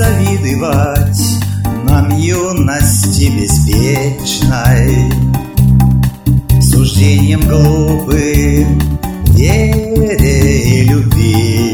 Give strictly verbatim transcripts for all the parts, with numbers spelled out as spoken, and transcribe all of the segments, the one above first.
завидовать нам юности беспечной, суждением глупым, вере и любви.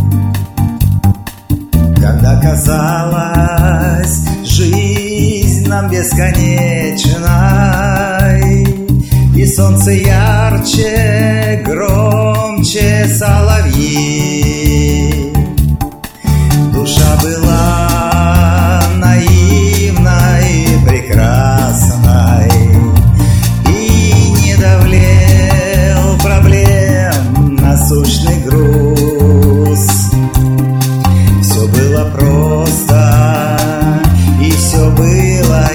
Когда казалась жизнь нам бесконечной, и солнце ярче, громче соловьи, душа была наивной, прекрасной, и не давлел проблем насущный груз. Все было просто, и все было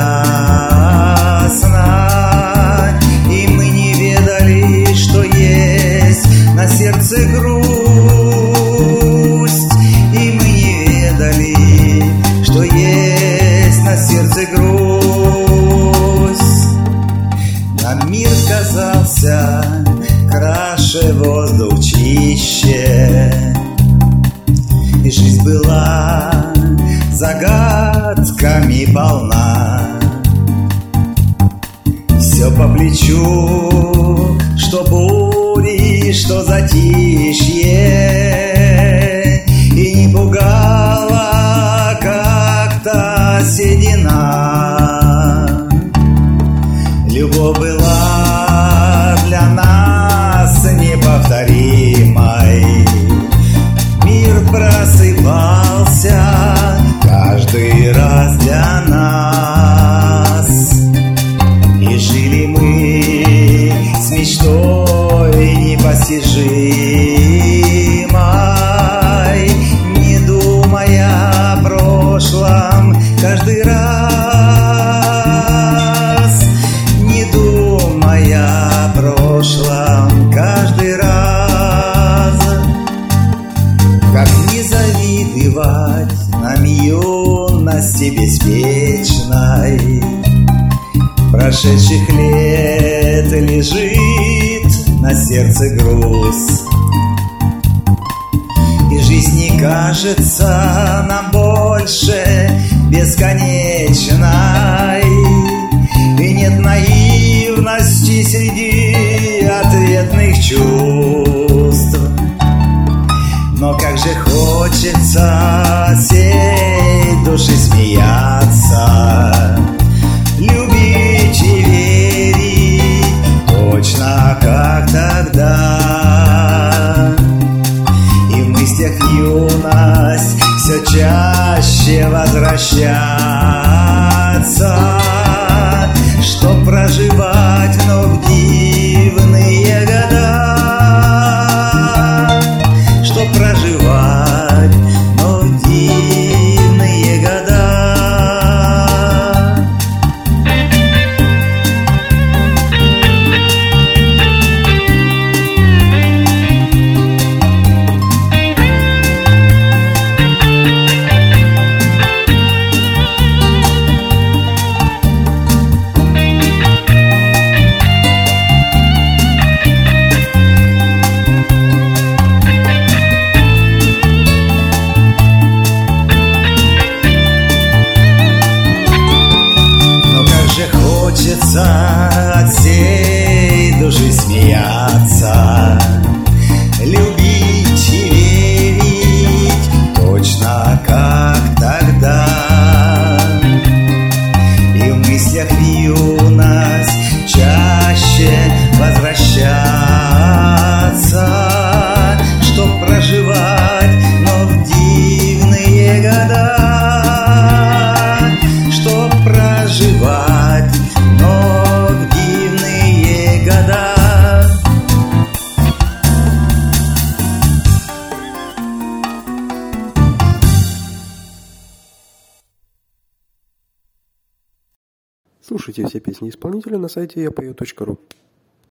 ясно, и мы не ведали, что есть на сердце грусть. И мы не ведали, что есть на сердце грусть. Нам мир казался краше, воздух чище, и жизнь была загадками полна. Все по плечу, что бури, что затишье, и не пугала как-то седина. Любовь была для нас неповторимой. Мир просыпался каждый раз для нас, и жили мы с мечтой непостижимой, не думая о прошлом каждый раз, не думая о прошлом каждый раз. Как не завидовать нам юности беспечной, прошедших лет лежит на сердце груз, и жизнь не кажется нам больше бесконечной, и нет наивности среди ответных чувств. Но как же хочется всей души смеяться, любить и верить точно как тогда. И в мыслях юность все чаще возвращаться, чтоб проживать вновь дивные года, чтоб проживать вновь дивные года. От всей души смеяться, любить и верить точно как тогда. И в мыслях юность чаще возвращаться, чтоб проживать вновь дивные года, чтоб проживать вновь дивные года. Слушайте все песни исполнителя на сайте я пою точка ру.